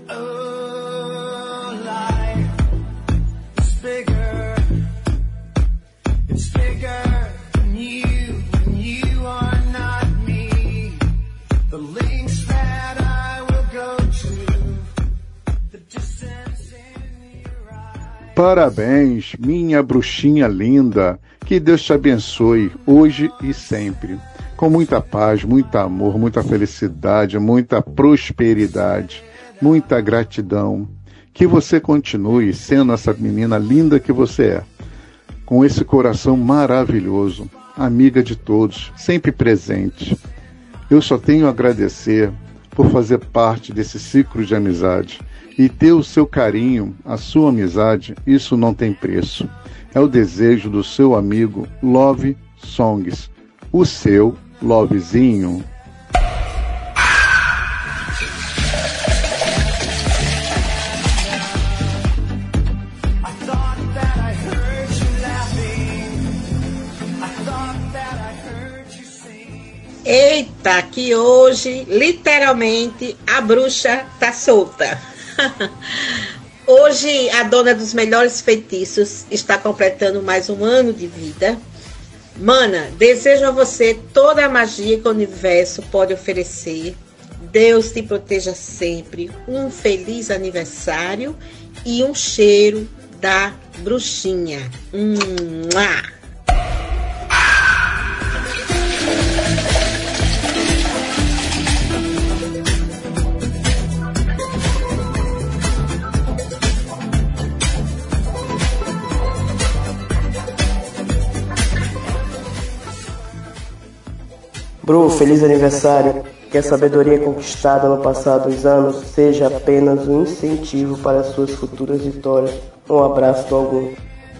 Oh, life is bigger. It's bigger than you are not me. The links that I will go to, the distance in your eyes. Parabéns, minha bruxinha linda. Que Deus te abençoe hoje e sempre. Com muita paz, muito amor, muita felicidade, muita prosperidade, muita gratidão. Que você continue sendo essa menina linda que você é. Com esse coração maravilhoso, amiga de todos, sempre presente. Eu só tenho a agradecer por fazer parte desse ciclo de amizade. E ter o seu carinho, a sua amizade, isso não tem preço. É o desejo do seu amigo Love Songs, o seu Lovezinho. Eita, que hoje, literalmente, a bruxa tá solta. Hoje, a dona dos melhores feitiços está completando mais um ano de vida. Mana, desejo a você toda a magia que o universo pode oferecer. Deus te proteja sempre. Um feliz aniversário e um cheiro da bruxinha. Mua! Bru, feliz aniversário. Que a sabedoria conquistada no passado dos anos seja apenas um incentivo para suas futuras vitórias. Um abraço do Algum.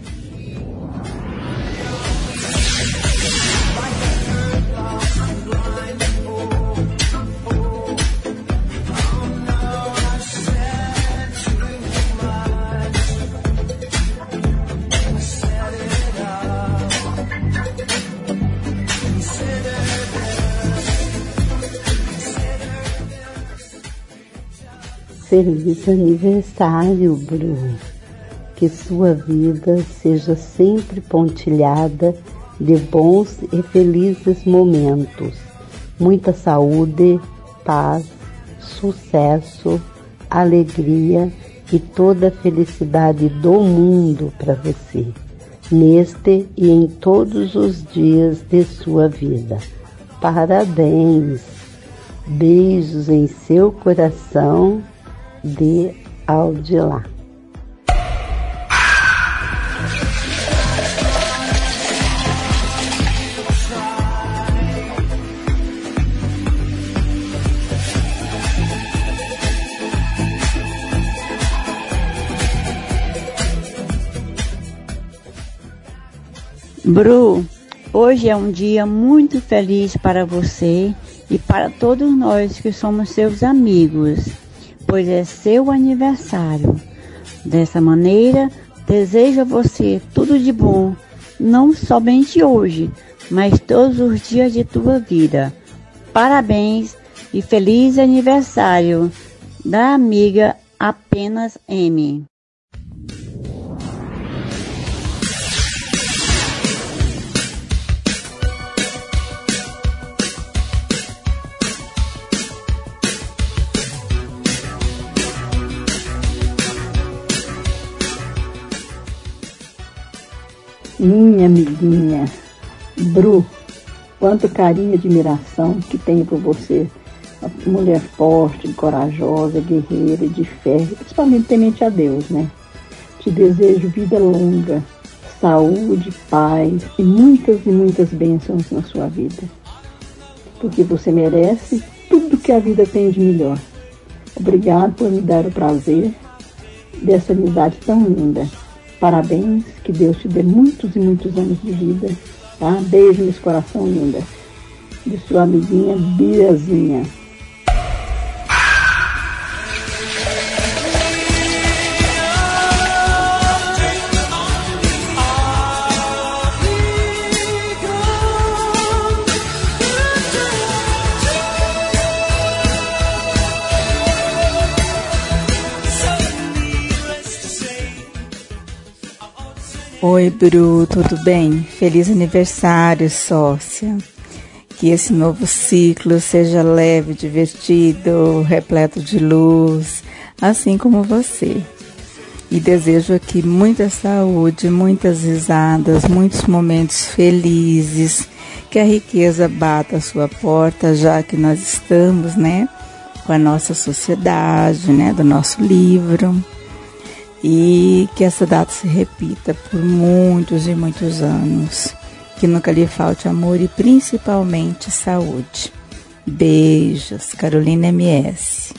Feliz aniversário, Bru. Que sua vida seja sempre pontilhada de bons e felizes momentos. Muita saúde, paz, sucesso, alegria e toda a felicidade do mundo para você, neste e em todos os dias de sua vida. Parabéns! Beijos em seu coração de Aldilá. Bru, hoje é um dia muito feliz para você e para todos nós que somos seus amigos, pois é seu aniversário. Dessa maneira, desejo a você tudo de bom, não somente hoje, mas todos os dias de tua vida. Parabéns e feliz aniversário da amiga Apenas M. Minha amiguinha, Bru, quanto carinho e admiração que tenho por você. Uma mulher forte, corajosa, guerreira, de fé, principalmente temente a Deus, né? Te desejo vida longa, saúde, paz e muitas bênçãos na sua vida. Porque você merece tudo que a vida tem de melhor. Obrigado por me dar o prazer dessa amizade tão linda. Parabéns, que Deus te dê muitos e muitos anos de vida, tá? Beijo nesse coração linda. De sua amiguinha Biazinha. Oi, Bru, tudo bem? Feliz aniversário, sócia. Que esse novo ciclo seja leve, divertido, repleto de luz, assim como você. E desejo aqui muita saúde, muitas risadas, muitos momentos felizes, que a riqueza bata a sua porta, já que nós estamos, com a nossa sociedade, do nosso livro. E que essa data se repita por muitos e muitos anos. Que nunca lhe falte amor e principalmente saúde. Beijos, Carolina MS.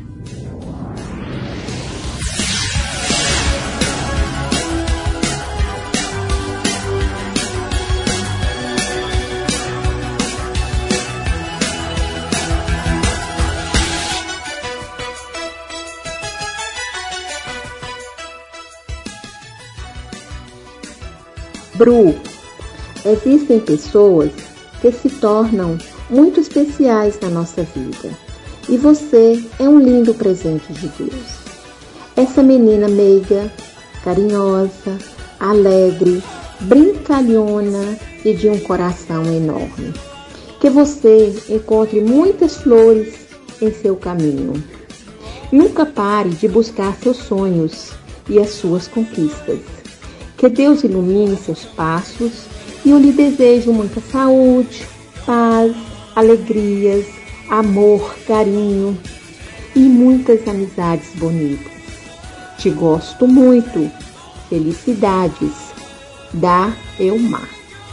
Bru, existem pessoas que se tornam muito especiais na nossa vida. E você é um lindo presente de Deus. Essa menina meiga, carinhosa, alegre, brincalhona e de um coração enorme. Que você encontre muitas flores em seu caminho. Nunca pare de buscar seus sonhos e as suas conquistas. Que Deus ilumine seus passos e eu lhe desejo muita saúde, paz, alegrias, amor, carinho e muitas amizades bonitas. Te gosto muito. Felicidades. Da Elmar.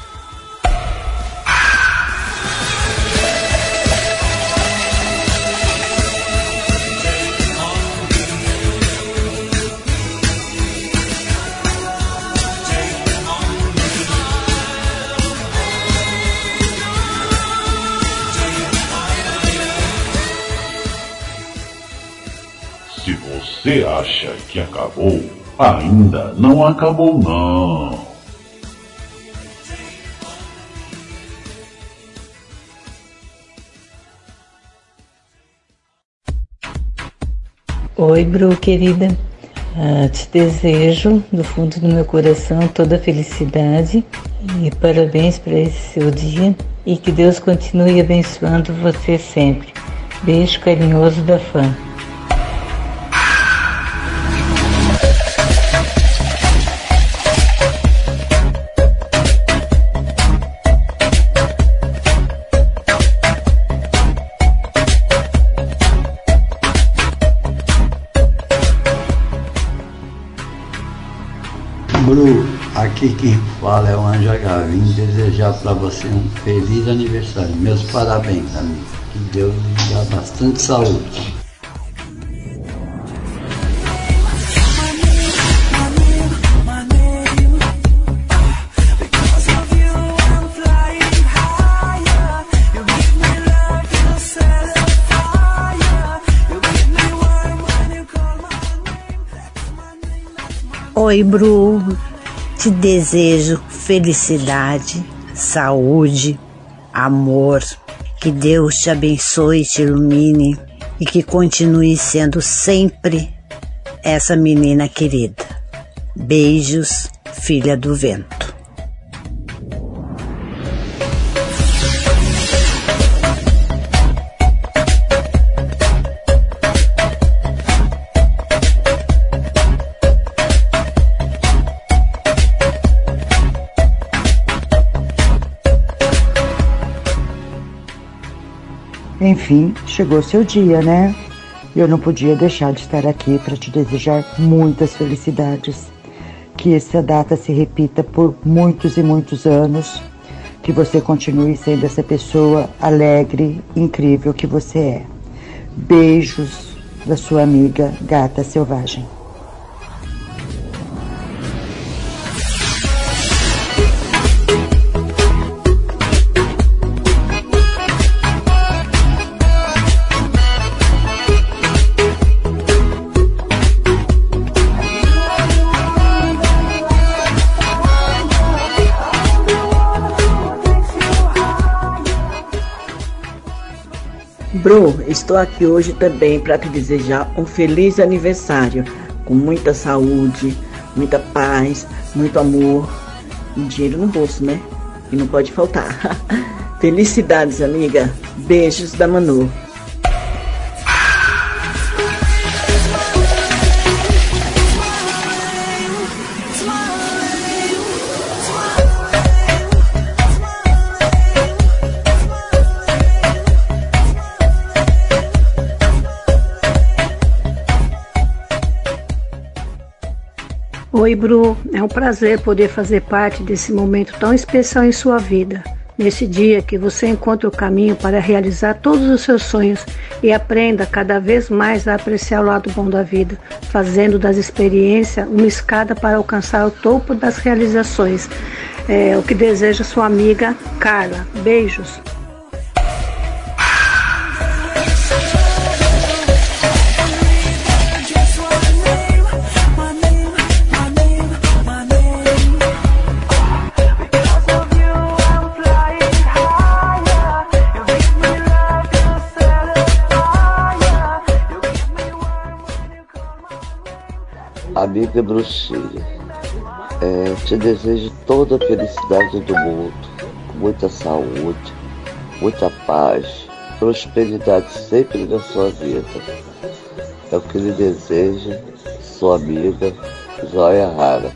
Se você acha que acabou, ainda não acabou não. Oi, Bru, querida. Te desejo, do fundo do meu coração, toda a felicidade e parabéns para esse seu dia e que Deus continue abençoando você sempre. Beijo carinhoso da fã. Bru, aqui quem fala é o Anjo H. Vim desejar para você um feliz aniversário. Meus parabéns, amigo. Que Deus lhe dá bastante saúde. Oi, Bru, te desejo felicidade, saúde, amor, que Deus te abençoe e te ilumine e que continue sendo sempre essa menina querida. Beijos, filha do vento. Enfim, chegou seu dia, né? Eu não podia deixar de estar aqui para te desejar muitas felicidades. Que essa data se repita por muitos e muitos anos. Que você continue sendo essa pessoa alegre, incrível que você é. Beijos da sua amiga Gata Selvagem. Bru, estou aqui hoje também para te desejar um feliz aniversário, com muita saúde, muita paz, muito amor e dinheiro no bolso, né? E não pode faltar. Felicidades, amiga. Beijos da Manu. Oi, Bru, é um prazer poder fazer parte desse momento tão especial em sua vida. Nesse dia que você encontra o caminho para realizar todos os seus sonhos e aprenda cada vez mais a apreciar o lado bom da vida, fazendo das experiências uma escada para alcançar o topo das realizações. É o que deseja sua amiga Carla. Beijos. Amiga Bruxinha, te desejo toda a felicidade do mundo, muita saúde, muita paz, prosperidade sempre na sua vida. É o que lhe deseja sua amiga Joia Rara.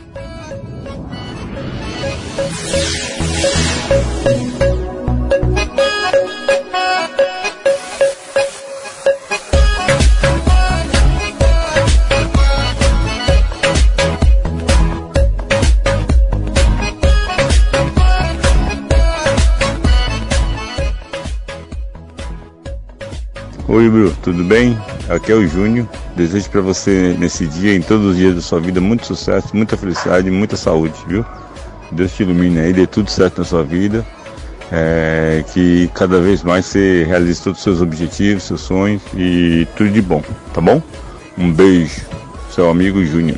Oi, Bru, tudo bem? Aqui é o Júnior. Desejo para você nesse dia, em todos os dias da sua vida, muito sucesso, muita felicidade e muita saúde, viu? Deus te ilumine aí, dê tudo certo na sua vida, que cada vez mais você realize todos os seus objetivos, seus sonhos e tudo de bom, tá bom? Um beijo, seu amigo Júnior.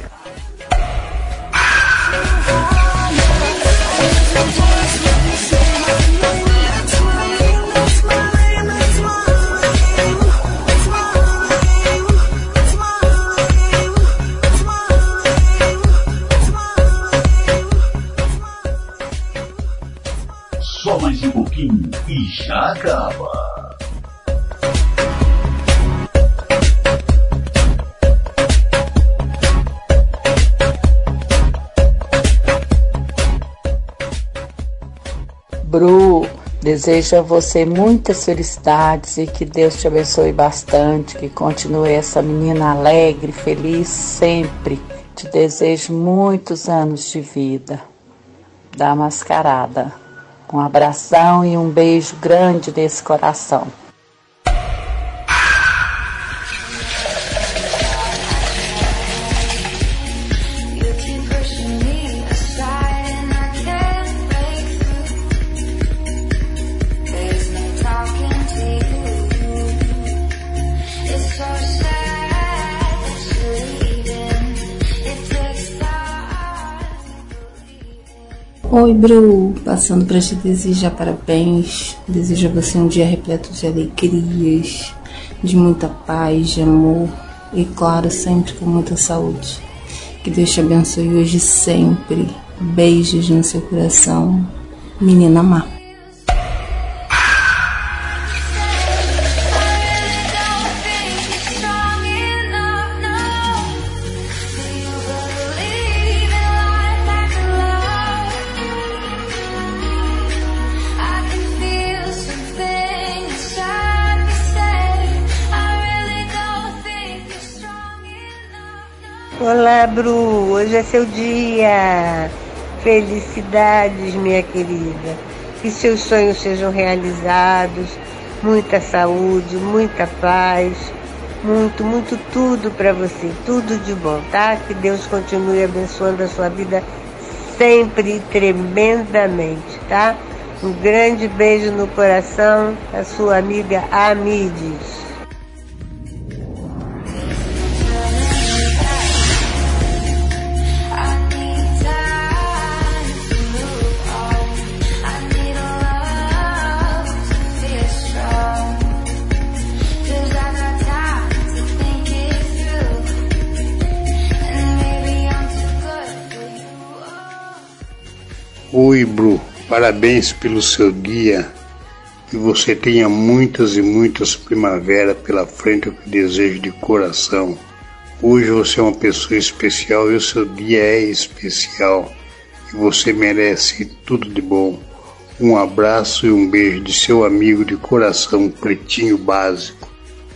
Só mais um pouquinho e já acaba. Bru, desejo a você muitas felicidades e que Deus te abençoe bastante, que continue essa menina alegre, feliz sempre. Te desejo muitos anos de vida. Da Mascarada. Um abração e um beijo grande nesse coração. Oi, Bru, passando para te desejar parabéns. Desejo a você um dia repleto de alegrias, de muita paz, de amor e, claro, sempre com muita saúde. Que Deus te abençoe hoje e sempre. Beijos no seu coração, menina má. Olá, Bru, hoje é seu dia. Felicidades, minha querida. Que seus sonhos sejam realizados. Muita saúde, muita paz. Muito tudo para você. Tudo de bom, tá? Que Deus continue abençoando a sua vida sempre tremendamente, tá? Um grande beijo no coração, a sua amiga Amides. Oi, Bru. Parabéns pelo seu dia. Que você tenha muitas e muitas primaveras pela frente, eu que desejo de coração. Hoje você é uma pessoa especial e o seu dia é especial. E você merece tudo de bom. Um abraço e um beijo de seu amigo de coração, Pretinho Básico.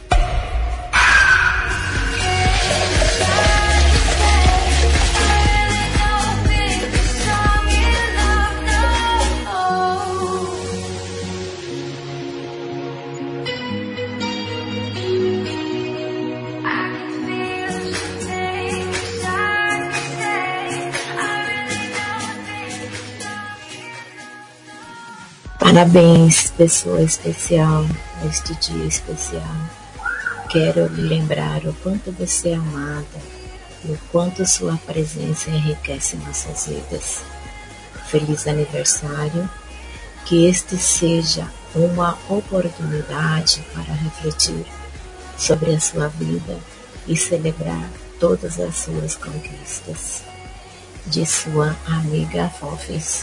Parabéns, pessoa especial, neste dia especial. Quero lhe lembrar o quanto você é amada e o quanto sua presença enriquece nossas vidas. Feliz aniversário, que este seja uma oportunidade para refletir sobre a sua vida e celebrar todas as suas conquistas. De sua amiga Fofis.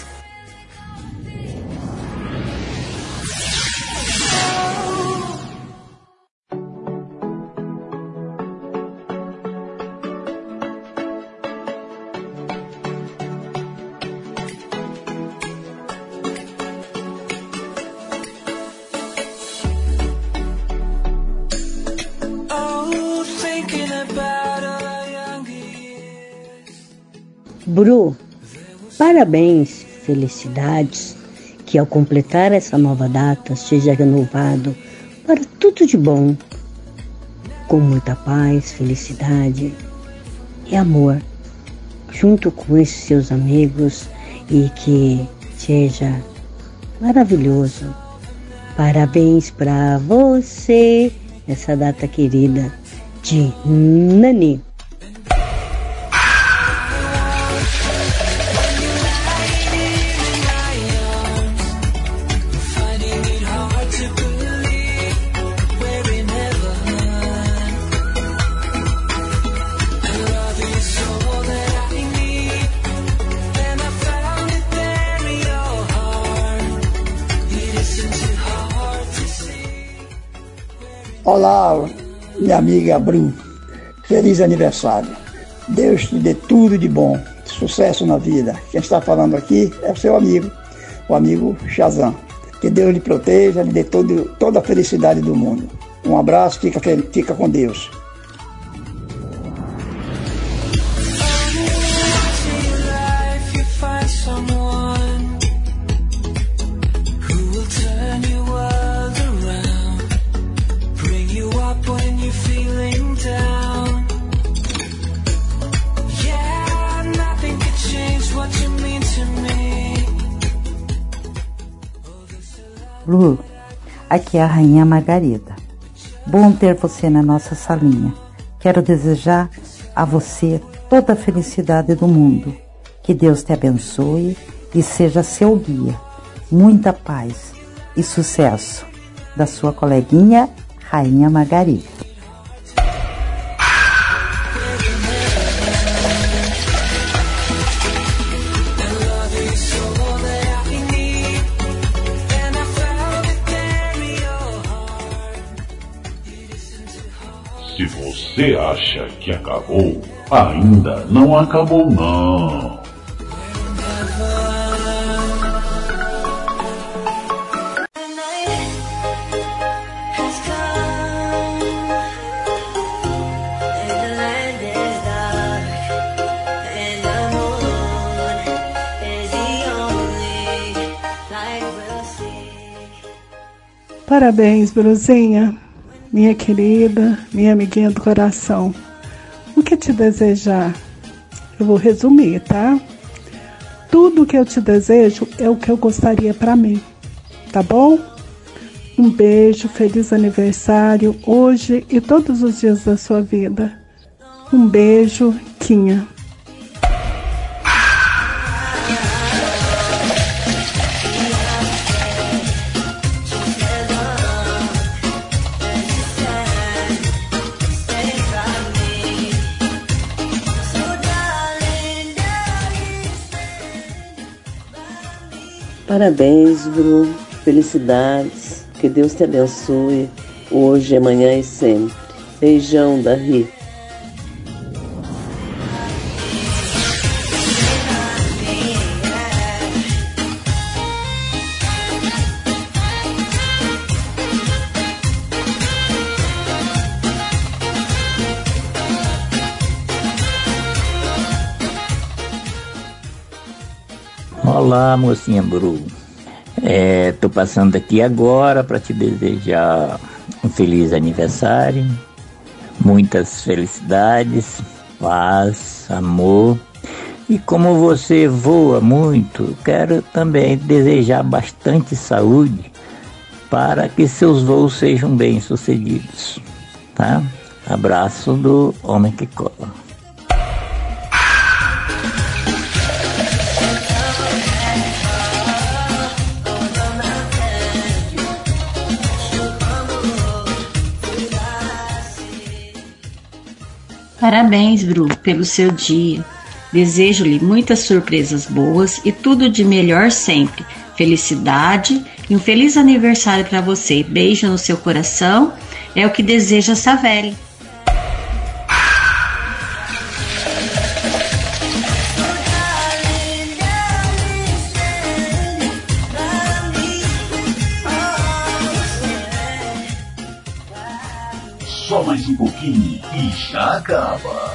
Bru, parabéns, felicidades, que ao completar essa nova data seja renovado para tudo de bom, com muita paz, felicidade e amor, junto com esses seus amigos, e que seja maravilhoso. Parabéns para você, essa data querida de Nani. Olá, minha amiga Bru, feliz aniversário. Deus te dê tudo de bom, sucesso na vida. Quem está falando aqui é o seu amigo, o amigo Shazam. Que Deus lhe proteja, lhe dê toda a felicidade do mundo. Um abraço, fica com Deus. Lu, aqui é a Rainha Margarida. Bom ter você na nossa salinha. Quero desejar a você toda a felicidade do mundo. Que Deus te abençoe e seja seu guia. Muita paz e sucesso. Da sua coleguinha, Rainha Margarida. Se você acha que acabou, ainda não acabou não. Parabéns, Bruzinha, minha querida, minha amiguinha do coração. O que te desejar? Eu vou resumir, tá? Tudo que eu te desejo é o que eu gostaria para mim, tá bom? Um beijo, feliz aniversário, hoje e todos os dias da sua vida. Um beijo, Quinha. Parabéns, Bru. Felicidades. Que Deus te abençoe hoje, amanhã e sempre. Beijão da Rita. Olá, mocinha Bru. Tô passando aqui agora para te desejar um feliz aniversário, muitas felicidades, paz, amor. E como você voa muito, quero também desejar bastante saúde para que seus voos sejam bem-sucedidos, tá? Abraço do Homem que Cola. Parabéns, Bru, pelo seu dia. Desejo-lhe muitas surpresas boas e tudo de melhor sempre. Felicidade e um feliz aniversário para você. Beijo no seu coração. É o que deseja Savelli. Só mais um pouquinho e já acaba.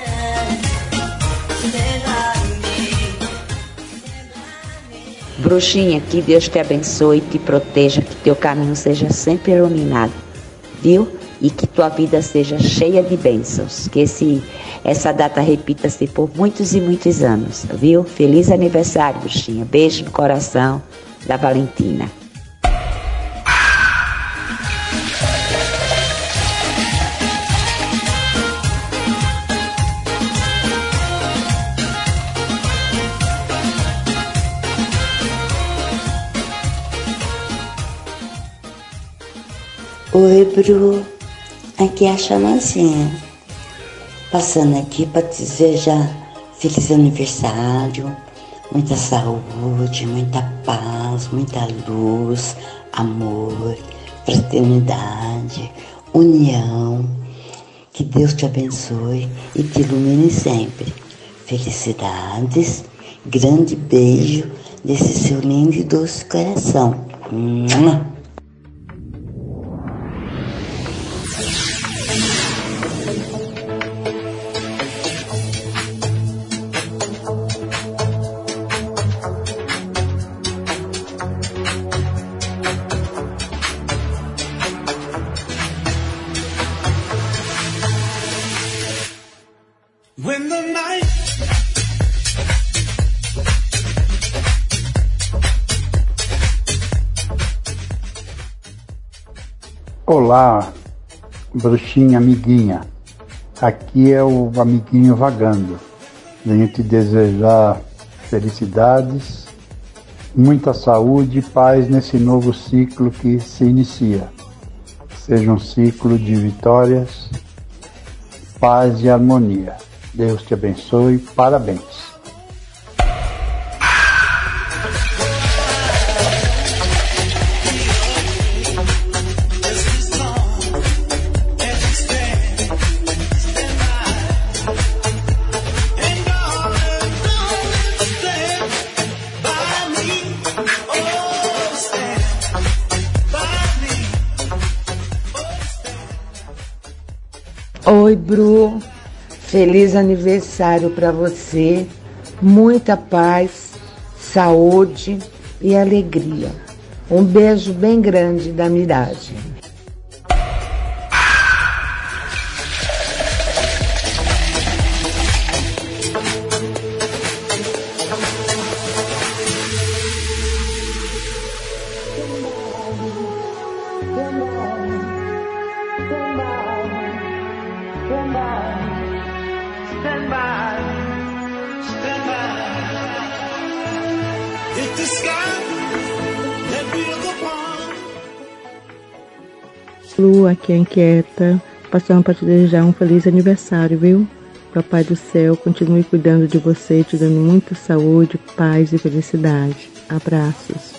Bruxinha, que Deus te abençoe e te proteja, que teu caminho seja sempre iluminado, viu? E que tua vida seja cheia de bênçãos, que essa data repita-se por muitos e muitos anos, viu? Feliz aniversário, Bruxinha. Beijo no coração da Valentina. Oi, Bru, aqui é a Chamanzinha, passando aqui para te desejar feliz aniversário, muita saúde, muita paz, muita luz, amor, fraternidade, união, que Deus te abençoe e te ilumine sempre. Felicidades, grande beijo desse seu lindo e doce coração. Olá, bruxinha amiguinha, aqui é o amiguinho vagando. Venho te desejar felicidades, muita saúde e paz nesse novo ciclo que se inicia. Seja um ciclo de vitórias, paz e harmonia. Deus te abençoe, parabéns. Oi, Bru, feliz aniversário para você, muita paz, saúde e alegria. Um beijo bem grande da Miragem. Lu, aqui é Inquieta, passando para te desejar um feliz aniversário, viu? Papai do céu continue cuidando de você, te dando muita saúde, paz e felicidade. Abraços.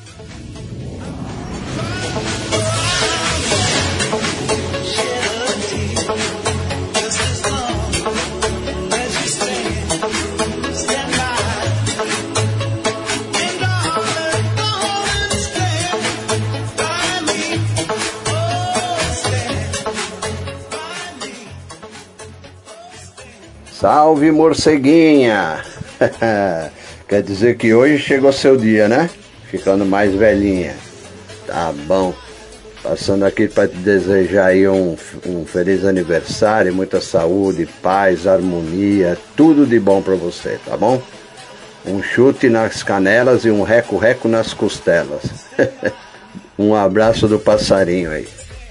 Salve, morceguinha! Quer dizer que hoje chegou seu dia, né? Ficando mais velhinha. Tá bom. Passando aqui para te desejar aí um feliz aniversário, muita saúde, paz, harmonia, tudo de bom para você, tá bom? Um chute nas canelas e um reco-reco nas costelas. Um abraço do passarinho aí.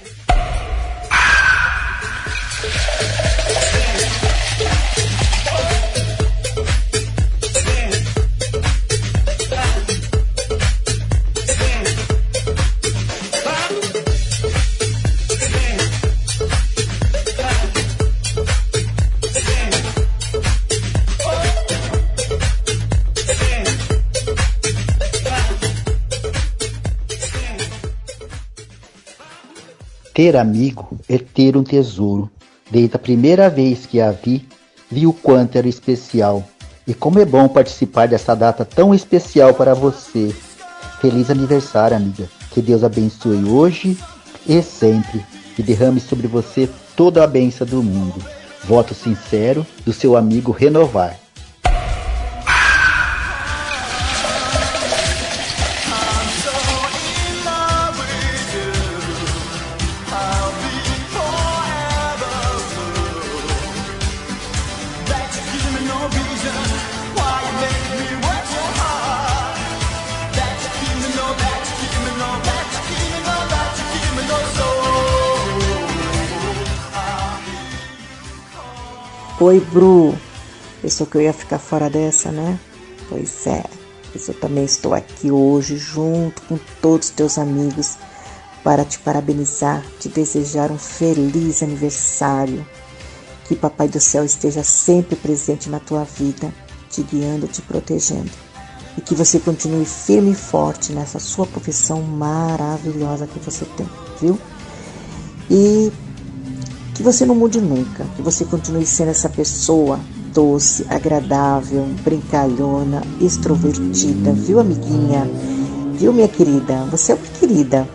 Ter amigo é ter um tesouro. Desde a primeira vez que a vi o quanto era especial. E como é bom participar dessa data tão especial para você. Feliz aniversário, amiga. Que Deus abençoe hoje e sempre. E derrame sobre você toda a bênção do mundo. Voto sincero do seu amigo Renovar. Oi, Bru. Pensou que eu ia ficar fora dessa, né? Pois é. Mas eu também estou aqui hoje junto com todos os teus amigos para te parabenizar, te desejar um feliz aniversário. Que Papai do Céu esteja sempre presente na tua vida, te guiando, te protegendo. E que você continue firme e forte nessa sua profissão maravilhosa que você tem, viu? E que você não mude nunca, que você continue sendo essa pessoa doce, agradável, brincalhona, extrovertida, viu, amiguinha? Viu, minha querida? Você é uma querida.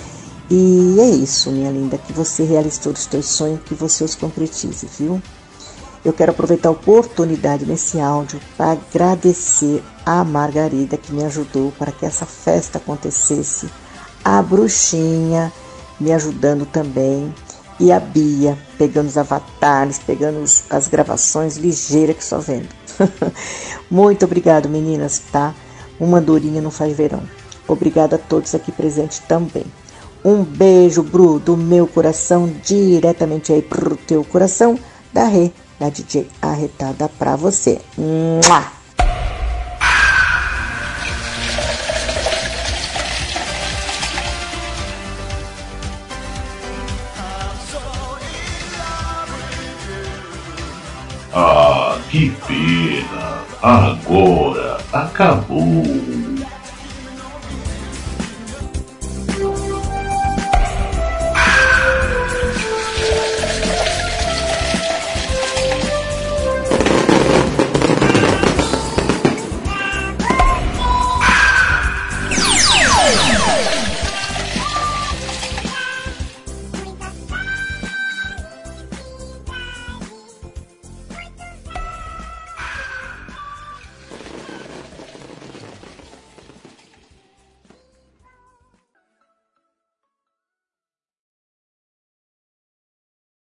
E é isso, minha linda, que você realize todos os teus sonhos, que você os concretize, viu? Eu quero aproveitar a oportunidade nesse áudio para agradecer a Margarida que me ajudou para que essa festa acontecesse, a Bruxinha me ajudando também, e a Bia, pegando os avatares, pegando as gravações ligeiras que só vendo. Muito obrigado, meninas, tá? Uma andorinha não faz verão. Obrigado a todos aqui presentes também. Um beijo, Bru, do meu coração, diretamente aí pro teu coração, da Rê, da DJ Arretada pra você. Mua! Ah, que pena. Agora acabou.